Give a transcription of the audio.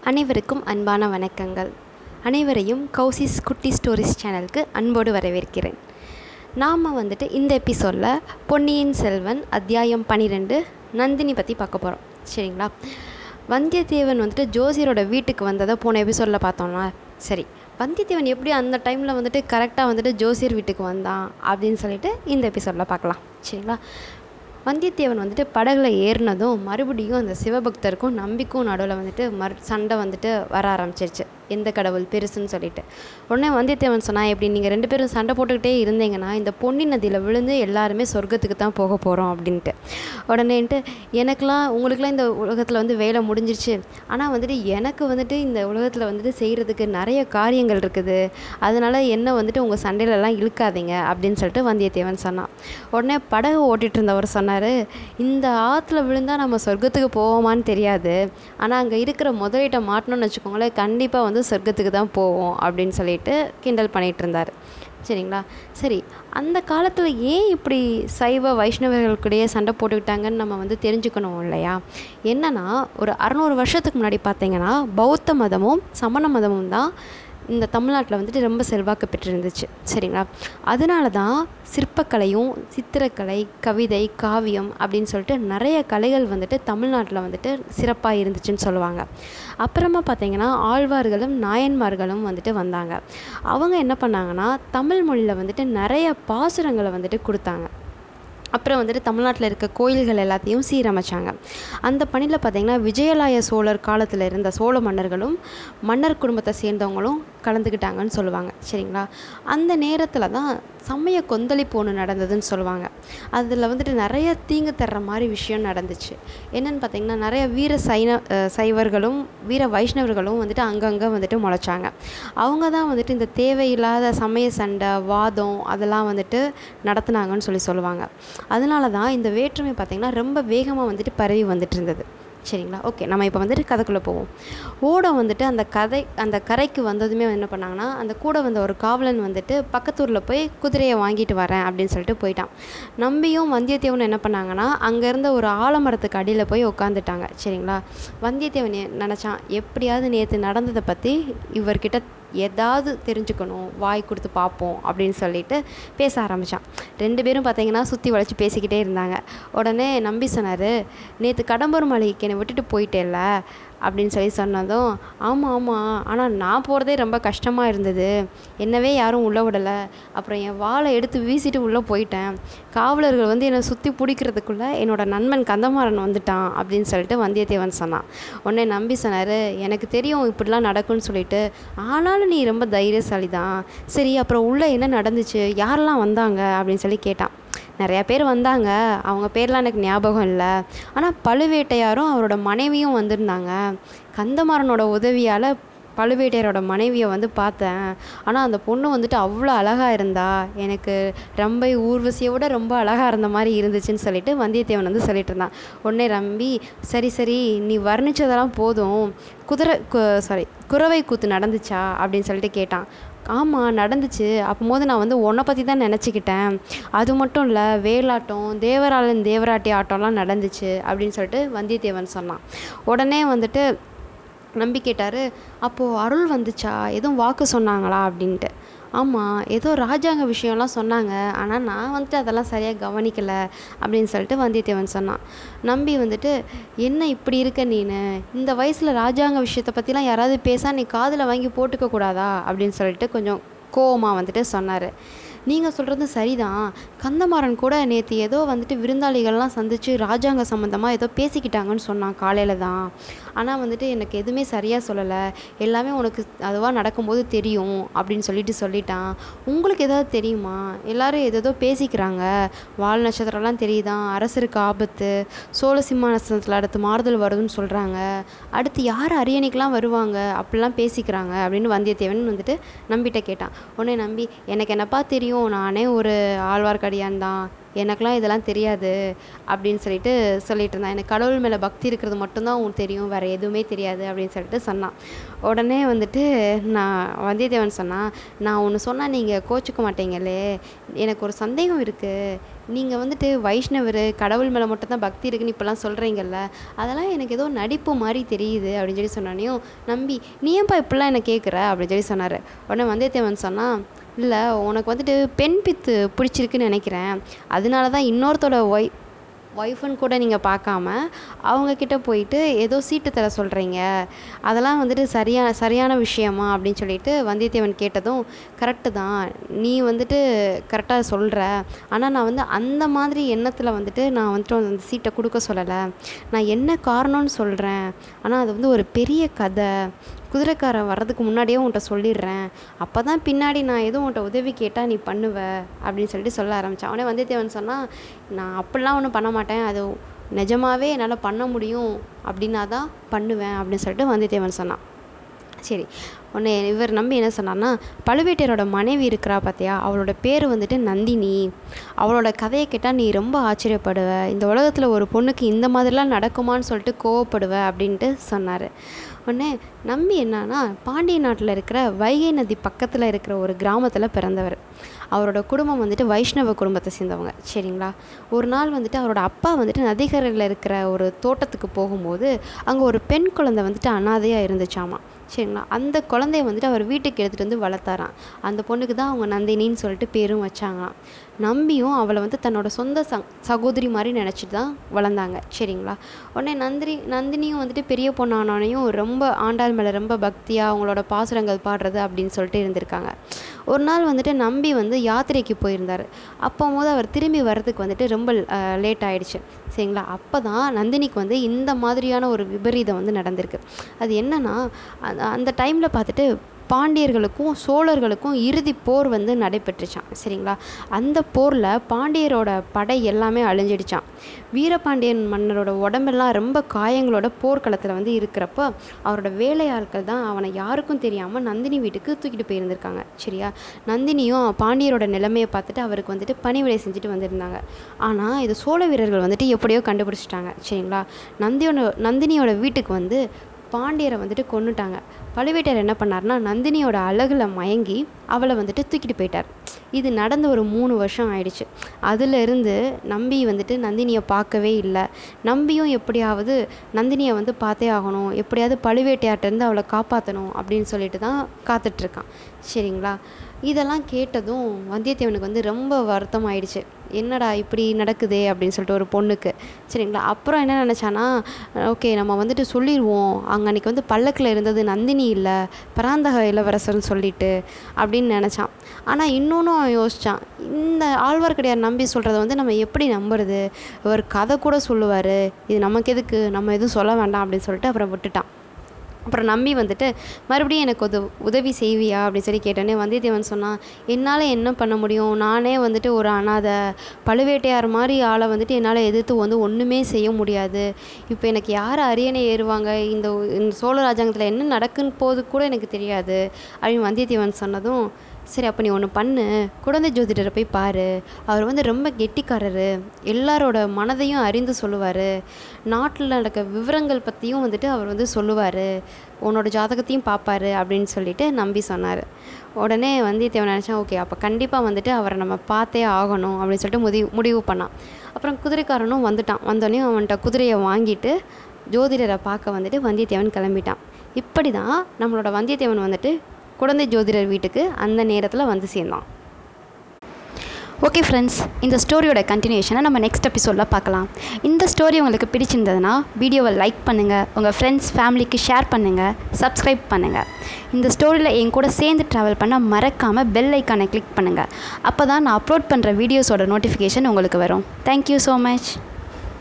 அனைவருக்கும் அன்பான வணக்கங்கள். அனைவரையும் கௌசிஸ் குட்டி ஸ்டோரிஸ் சேனலுக்கு அன்போடு வரவேற்கிறேன். நாம் இந்த எபிசோடில் பொன்னியின் செல்வன் அத்தியாயம் 12 நந்தினி பற்றி பார்க்க போகிறோம். சரிங்களா? வந்தியத்தேவன் ஜோசியரோட வீட்டுக்கு வந்ததை போன எபிசோடில் பார்த்தோம்னா, சரி வந்தியத்தேவன் எப்படி அந்த டைமில் கரெக்டாக ஜோசியர் வீட்டுக்கு வந்தான் அப்படின்னு சொல்லிட்டு இந்த எபிசோடில் பார்க்கலாம். சரிங்களா? வந்தியத்தேவன் படகுல ஏறினதும் மறுபடியும் அந்த சிவபக்தருக்கும் நம்பிக்கும் நடுவில் சண்டை வர ஆரம்பிச்சிருச்சு. எந்த கடவுள் பெருசுன்னு சொல்லிட்டு உடனே வந்தியத்தேவன் சொன்னால், எப்படி நீங்கள் 2 பேரும் சண்டை போட்டுக்கிட்டே இருந்தீங்கன்னா இந்த பொன்னி நதியில் விழுந்து எல்லாருமே சொர்க்கத்துக்கு தான் போக போகிறோம் அப்படின்ட்டு. உடனேன்ட்டு எனக்கெலாம் உங்களுக்கெலாம் இந்த உலகத்தில் வேலை முடிஞ்சிருச்சு, ஆனால் எனக்கு இந்த உலகத்தில் செய்கிறதுக்கு நிறைய காரியங்கள் இருக்குது, அதனால் என்ன உங்கள் சண்டையிலலாம் இழுக்காதீங்க அப்படின்னு சொல்லிட்டு வந்தியத்தேவன் சொன்னான். உடனே படகு ஓட்டிகிட்டு இருந்தவர் சொன்னார், இந்த ஆற்றுல விழுந்தால் நம்ம சொர்க்கத்துக்கு போவோமான்னு தெரியாது, ஆனால் அங்கே இருக்கிற முதலீட்டை மாட்டணும்னு வச்சுக்கோங்களேன், கண்டிப்பாக சொர்க்கத்துக்கு தான் போவோம் அப்படின்னு சொல்லிட்டு கிண்டல் பண்ணிகிட்டு இருந்தார். சரிங்களா? சரி, அந்த காலத்தில் ஏன் இப்படி சைவ வைஷ்ணவர்களுக்கிடையே சண்டை போட்டுக்கிட்டாங்கன்னு நம்ம தெரிஞ்சுக்கணும் இல்லையா? என்னென்னா, ஒரு 600 வருஷத்துக்கு முன்னாடி பார்த்தீங்கன்னா பௌத்த மதமும் சமண மதமும் தான் இந்த தமிழ்நாட்டில் ரொம்ப செல்வாக்கு பெற்றிருந்துச்சு. சரிங்களா? அதனால தான் சிற்பக்கலையும் சித்திரக்கலை, கவிதை, காவியம் அப்படின்னு சொல்லிட்டு நிறைய கலைகள் தமிழ்நாட்டில் சிறப்பாக இருந்துச்சுன்னு சொல்லுவாங்க. அப்புறமா பார்த்தீங்கன்னா ஆழ்வார்களும் நாயன்மார்களும் வந்தாங்க. அவங்க என்ன பண்ணாங்கன்னா தமிழ் மொழியில் நிறைய பாசுரங்களை கொடுத்தாங்க. அப்புறம் தமிழ்நாட்டில் இருக்க கோயில்கள் எல்லாத்தையும் சீரமைச்சாங்க. அந்த பணியில் பார்த்திங்கன்னா விஜயாலய சோழர் காலத்தில் இருந்த சோழ மன்னர்களும் மன்னர் குடும்பத்தை சேர்ந்தவங்களும் கலந்துக்கிட்டாங்கன்னு சொல்லுவாங்க. சரிங்களா? அந்த நேரத்தில் தான் சமய கொந்தளிப்பு ஒன்று நடந்ததுன்னு சொல்லுவாங்க. அதில் நிறைய தீங்கு தர்ற மாதிரி விஷயம் நடந்துச்சு. என்னென்னு பார்த்திங்கன்னா நிறைய வீர சைவர்களும் வீர வைஷ்ணவர்களும் அங்கங்கே முளைச்சாங்க. அவங்க தான் இந்த தேவையில்லாத சமய சண்டை, வாதம் அதெல்லாம் நடத்துனாங்கன்னு சொல்லுவாங்க. அதனால தான் இந்த வேற்றுமை பார்த்திங்கன்னா ரொம்ப வேகமாக பரவி இருந்தது. சரிங்களா? ஓகே, நம்ம இப்போ கதைக்குள்ளே போவோம். ஓடம் அந்த கரைக்கு வந்ததுமே என்ன பண்ணாங்கன்னா, அந்த கூட வந்த ஒரு காவலன் பக்கத்தூரில் போய் குதிரையை வாங்கிட்டு வரேன் அப்படின்னு சொல்லிட்டு போயிட்டான். நம்பியும் வந்தியத்தேவனும் என்ன பண்ணாங்கன்னா அங்கே இருந்த ஒரு ஆலமரத்துக்கு அடியில் போய் உட்காந்துட்டாங்க. சரிங்களா? வந்தியத்தேவன் நினச்சான், எப்படியாவது நேற்று நடந்ததை பற்றி இவர்கிட்ட ஏதாவது தெரிஞ்சுக்கணும், வாய் கொடுத்து பார்ப்போம் அப்படின்னு சொல்லிட்டு பேச ஆரம்பித்தான். 2 பேரும் பார்த்தீங்கன்னா சுற்றி வளைச்சி பேசிக்கிட்டே இருந்தாங்க. உடனே நம்பி சொன்னார், நேற்று கடம்பூர் மாளிகைக்கு என்னை விட்டுட்டு போயிட்டேல்ல அப்படின்னு சொன்னதும், ஆமாம், ஆனால் நான் போகிறதே ரொம்ப கஷ்டமாக இருந்தது, என்னவே யாரும் உள்ளே விடலை, அப்புறம் என் வாளை எடுத்து வீசிட்டு உள்ளே போயிட்டேன், காவலர்கள் என்னை சுற்றி பிடிக்கிறதுக்குள்ளே என்னோட நண்பன் கந்தமாறன் வந்துட்டான் அப்படின்னு சொல்லிட்டு வந்தியத்தேவன் சொன்னான். உடனே நம்பி சொன்னார், எனக்கு தெரியும் இப்படிலாம் நடக்கும்னு சொல்லிட்டு, ஆனாலும் நீ ரொம்ப தைரியசாலி தான், சரி அப்புறம் உள்ளே என்ன நடந்துச்சு, யாரெல்லாம் வந்தாங்க அப்படின்னு சொல்லி கேட்டான். நிறையா பேர் வந்தாங்க, அவங்க பேர்லாம் எனக்கு ஞாபகம் இல்லை, ஆனால் பழுவேட்டையாரும் அவரோட மனைவியும் வந்திருந்தாங்க, கந்தமாறனோட உதவியால் பழுவேட்டையரோட மனைவியை பார்த்தேன், ஆனால் அந்த பொண்ணு அவ்வளோ அழகாக இருந்தா, எனக்கு ரம்பை ஊர்வசியை விட ரொம்ப அழகாக இருந்த மாதிரி இருந்துச்சுன்னு சொல்லிட்டு வந்தியத்தேவன் சொல்லிட்டு இருந்தான். உடனே ரம்பி, சரி சரி நீ வர்ணித்ததெல்லாம் போதும், குறவை கூத்து நடந்துச்சா அப்படின்னு சொல்லிட்டு கேட்டான். ஆமாம் நடந்துச்சு, அப்போது நான் உன்னை பற்றி தான் நினச்சிக்கிட்டேன், அது மட்டும் இல்லை வேலாட்டம், தேவராளன் தேவராட்டி ஆட்டம்லாம் நடந்துச்சு அப்படின்னு சொல்லிட்டு வந்தியத்தேவன் சொன்னான். உடனே நம்பி கேட்டார், அப்போது அருள் வந்துச்சா, எதுவும் வாக்கு சொன்னாங்களா அப்படின்ட்டு. ஆமாம், ஏதோ ராஜாங்க விஷயம்லாம் சொன்னாங்க, ஆனால் நான் அதெல்லாம் சரியாக கவனிக்கலை அப்படின்னு சொல்லிட்டு வந்தியத்தேவன் சொன்னான். நம்பி என்ன இப்படி இருக்க நீனு, இந்த வயசில் ராஜாங்க விஷயத்தை பற்றிலாம் யாராவது பேச நீ காதில் வாங்கி போட்டுக்க கூடாதா அப்படின்னு சொல்லிட்டு கொஞ்சம் கோவமாக சொன்னார். நீங்கள் சொல்கிறது சரிதான், கந்தமாறன் கூட நேற்று ஏதோ விருந்தாளிகள்லாம் சந்தித்து ராஜாங்க சம்மந்தமாக ஏதோ பேசிக்கிட்டாங்கன்னு சொன்னான் காலையில் தான், ஆனால் எனக்கு எதுவுமே சரியாக சொல்லலை, எல்லாமே உனக்கு அதுவாக நடக்கும்போது தெரியும் அப்படின்னு சொல்லிட்டான். உங்களுக்கு ஏதாவது தெரியுமா, எல்லோரும் ஏதேதோ பேசிக்கிறாங்க, வால் நட்சத்திரம்லாம் தெரியுதான், அரசருக்கு ஆபத்து, சோழ சிம்மாசனத்தில் அடுத்து மாறுதல் வருதுன்னு சொல்கிறாங்க, அடுத்து யார் அரியணைக்கெலாம் வருவாங்க அப்படிலாம் பேசிக்கிறாங்க அப்படின்னு வந்தியத்தேவன் நம்பிட்ட கேட்டான். உடனே நம்பி, எனக்கு என்னப்பா தெரியும், நானே ஒரு ஆழ்வார்க்கடியான் தான், எனக்கெலாம் இதெல்லாம் தெரியாது அப்படின்னு சொல்லிட்டு இருந்தான், எனக்கு கடவுள் மேலே பக்தி இருக்கிறது மட்டும்தான் உங்களுக்கு தெரியும், வேறு எதுவுமே தெரியாது அப்படின்னு சொல்லிட்டு சொன்னான். உடனே நான் வந்தியத்தேவன் சொன்னான், நான் ஒன்று சொன்னால் நீங்கள் கோச்சிக்க மாட்டீங்களே, எனக்கு ஒரு சந்தேகம் இருக்குது, நீங்கள் வந்துட்டு வைஷ்ணவர் கடவுள் மேலே மட்டும் தான் பக்தி இருக்குன்னு இப்போல்லாம் சொல்கிறீங்கல்ல, அதெல்லாம் எனக்கு ஏதோ நடிப்பு மாதிரி தெரியுது அப்படின்னு சொல்லி சொன்னானையும் நம்பி, நீ ஏன்ப்பா இப்படிலாம் என்ன கேட்குற அப்படின்னு சொல்லி சொன்னார். உடனே வந்தியத்தேவன் சொன்னான், இல்லை உனக்கு வந்துட்டு பெண் பித்து பிடிச்சிருக்குன்னு நினைக்கிறேன், அதனால தான் இன்னொருத்தோட ஒய்ஃபுன்னு கூட நீங்கள் பார்க்காம அவங்கக்கிட்ட போயிட்டு ஏதோ சீட்டு தர சொல்கிறீங்க, அதெல்லாம் வந்துட்டு சரியான விஷயமா அப்படின்னு சொல்லிட்டு வந்தியத்தேவன் கேட்டதும், கரெக்டு தான் நீ வந்துட்டு கரெக்டாக சொல்கிற, ஆனால் நான் வந்து அந்த மாதிரி எண்ணத்தில் வந்துட்டு நான் வந்துட்டு அந்த சீட்டை கொடுக்க சொல்லலை, நான் என்ன காரணம்னு சொல்கிறேன், ஆனால் அது வந்து ஒரு பெரிய கதை, குதிரைக்காரன் வர்றதுக்கு முன்னாடியே உன்கிட்ட சொல்லிடுறேன், அப்போ தான் பின்னாடி நான் எதுவும் உன்கிட்ட உதவி கேட்டால் நீ பண்ணுவ அப்படின்னு சொல்லிட்டு சொல்ல ஆரம்பித்தான். அவனே வந்தியத்தேவன் சொன்னால், நான் அப்படிலாம் ஒன்றும் பண்ண மாட்டேன், அது நிஜமாகவே என்னால் பண்ண முடியும் அப்படின்னா தான் பண்ணுவேன் அப்படின்னு சொல்லிட்டு வந்தியத்தேவன் சொன்னான். சரி, உடனே இவர் நம்பி என்ன சொன்னார்னா, பழுவேட்டையரோட மனைவி இருக்கிறா பார்த்தியா, அவளோட பேர் வந்துட்டு நந்தினி, அவளோட கதையை கேட்டால் நீ ரொம்ப ஆச்சரியப்படுவ, இந்த உலகத்தில் ஒரு பொண்ணுக்கு இந்த மாதிரிலாம் நடக்குமான்னு சொல்லிட்டு கோவப்படுவ அப்படின்ட்டு சொன்னார். உடனே நம்பி என்னன்னா, பாண்டிய நாட்டில் இருக்கிற வைகை நதி பக்கத்தில் இருக்கிற ஒரு கிராமத்தில் பிறந்தவர். அவரோட குடும்பம் வந்துட்டு வைஷ்ணவ குடும்பத்தை சேர்ந்தவங்க, சரிங்களா. ஒரு நாள் வந்துட்டு அவரோட அப்பா வந்துட்டு நதிக்கரையில் இருக்கிற ஒரு தோட்டத்துக்கு போகும்போது அங்கே ஒரு பெண் குழந்தை வந்துட்டு அனாதையாக இருந்துச்சாமா, சரிங்களா. அந்த குழந்தைய வந்துட்டு அவர் வீட்டுக்கு எடுத்துகிட்டு வந்து வளர்த்தாராம். அந்த பொண்ணுக்கு தான் அவங்க நந்தினின்னு சொல்லிட்டு பேரும் வச்சாங்களாம். நம்பியும் அவளை வந்து தன்னோட சொந்த சகோதரி மாதிரி நினச்சிட்டு தான் வளர்ந்தாங்க, சரிங்களா. உடனே நந்தினியும் வந்துட்டு பெரிய பொண்ணானோனையும் ரொம்ப ஆண்டாள் மேலே ரொம்ப பக்தியாக அவங்களோட பாசுரங்கள் பாடுறது அப்படின்னு சொல்லிட்டு இருந்திருக்காங்க. ஒரு நாள் வந்துட்டு நம்பி வந்து யாத்திரைக்கு போயிருந்தார். அப்போது அவர் திரும்பி வர்றதுக்கு வந்துட்டு ரொம்ப லேட் ஆகிடுச்சு, சரிங்களா. அப்போ தான் நந்தினிக்கு வந்து இந்த மாதிரியான ஒரு விபரீதம் வந்து நடந்திருக்கு. அது என்னென்னா, அந்த டைமில் பார்த்துட்டு பாண்டியர்களுக்கும் சோழர்களுக்கும் இறுதி போர் வந்து நடைபெற்றுச்சான், சரிங்களா. அந்த போரில் பாண்டியரோட படை எல்லாமே அழிஞ்சிடுச்சான். வீரபாண்டியன் மன்னரோட உடம்பெல்லாம் ரொம்ப காயங்களோட போர்க்களத்தில் வந்து இருக்கிறப்போ அவரோட வேலையாட்கள் தான் அவனை யாருக்கும் தெரியாமல் நந்தினி வீட்டுக்கு தூக்கிட்டு போயிருந்திருக்காங்க, சரியா. நந்தினியும் பாண்டியரோட நிலைமையை பார்த்துட்டு அவருக்கு வந்துட்டு பணிவிடை செஞ்சுட்டு வந்திருந்தாங்க. ஆனால் இது சோழ வீரர்கள் வந்துட்டு எப்படியோ கண்டுபிடிச்சிட்டாங்க, சரிங்களா. நந்தினியோட வீட்டுக்கு வந்து பாண்டியரை வந்துட்டு கொன்னுட்டாங்க. பழுவேட்டையர் என்ன பண்ணார்னா, நந்தினியோட அழகில் மயங்கி அவளை வந்துட்டு தூக்கிட்டு போயிட்டார். இது நடந்து ஒரு 3 வருஷம் ஆயிடுச்சு. அதிலிருந்து நம்பி வந்துட்டு நந்தினியை பார்க்கவே இல்லை. நம்பியும் எப்படியாவது நந்தினியை வந்து பார்த்தே ஆகணும், எப்படியாவது பழுவேட்டையார்ட்டேருந்து அவளை காப்பாற்றணும் அப்படின்னு சொல்லிட்டு தான் காத்துட்ருக்கான், சரிங்களா. இதெல்லாம் கேட்டதும் வந்தியத்தேவனுக்கு வந்து ரொம்ப வருத்தம் ஆயிடுச்சு. என்னடா இப்படி நடக்குதே அப்படின்னு சொல்லிட்டு ஒரு பொண்ணுக்கு, சரிங்களா. அப்புறம் என்ன நினச்சானா, ஓகே நம்ம வந்துட்டு சொல்லிடுவோம், அங்கே அன்றைக்கி வந்து பல்லக்கில் இருந்தது நந்தினி இல்லை, பராந்தக இளவரசர்னு சொல்லிட்டு அப்படின்னு நினச்சான். ஆனால் இன்னொன்றும் அவன் யோசித்தான், இந்த ஆழ்வார்க்கடியார் நம்பி சொல்கிறத வந்து நம்ம எப்படி நம்புறது, இவர் கதை கூட சொல்லுவார், இது நமக்கு எதுக்கு, நம்ம எதுவும் சொல்ல வேண்டாம் அப்படின்னு சொல்லிட்டு அப்புறம் விட்டுட்டான். அப்புறம் நம்பி வந்துட்டு மறுபடியும் எனக்கு உதவி செய்வியா அப்படின்னு சொல்லி கேட்டோன்னே வந்தியத்தேவன் சொன்னான், என்னால் என்ன பண்ண முடியும், நானே வந்துட்டு ஒரு அனாதை, பழுவேட்டையார் மாதிரி ஆளை வந்துட்டு என்னால் எதிர்த்து வந்து ஒன்றுமே செய்ய முடியாது, இப்போ எனக்கு யார் அரியணை ஏறுவாங்க, இந்த சோழ ராஜாங்கத்தில் என்ன நடக்குன்னு போது கூட எனக்கு தெரியாது அப்படின்னு வந்தியத்தேவன் சொன்னதும், சரி அப்போ நீ ஒன்று பண்ணு, குடந்தை ஜோதிடரை போய் பாரு, அவர் வந்து ரொம்ப கெட்டிக்காரர், எல்லாரோட மனதையும் அறிந்து சொல்லுவார், நாட்டில் நடக்க விவரங்கள் பற்றியும் வந்துட்டு அவர் வந்து சொல்லுவார், உன்னோட ஜாதகத்தையும் பார்ப்பாரு அப்படின்னு சொல்லிட்டு நம்பி சொன்னார். உடனே வந்தியத்தேவன் நினச்சான், ஓகே அப்போ கண்டிப்பாக வந்துட்டு அவரை நம்ம பார்த்தே ஆகணும் அப்படின்னு சொல்லிட்டு முடிவு பண்ணான். அப்புறம் குதிரைக்காரனும் வந்துட்டான். வந்தோடனே அவன்கிட்ட குதிரையை வாங்கிட்டு ஜோதிடரை பார்க்க வந்துட்டு வந்தியத்தேவன் கிளம்பிட்டான். இப்படி தான் நம்மளோட வந்தியத்தேவன் வந்துட்டு குடந்தை ஜோதிடர் வீட்டுக்கு அந்த நேரத்தில் வந்து சேர்ந்தான். ஓகே ஃப்ரெண்ட்ஸ், இந்த ஸ்டோரியோட கண்டினியூஷனை நம்ம நெக்ஸ்ட் எபிசோடில் பார்க்கலாம். இந்த ஸ்டோரி உங்களுக்கு பிடிச்சிருந்ததுன்னா வீடியோவை லைக் பண்ணுங்கள், உங்கள் ஃப்ரெண்ட்ஸ் ஃபேமிலிக்கு ஷேர் பண்ணுங்கள், சப்ஸ்கிரைப் பண்ணுங்கள். இந்த ஸ்டோரியில் என் கூட சேர்ந்து ட்ராவல் பண்ண மறக்காமல் பெல் ஐக்கானை கிளிக் பண்ணுங்கள். அப்போ தான் நான் அப்லோட் பண்ணுற வீடியோஸோட நோட்டிஃபிகேஷன் உங்களுக்கு வரும். Thank you so much.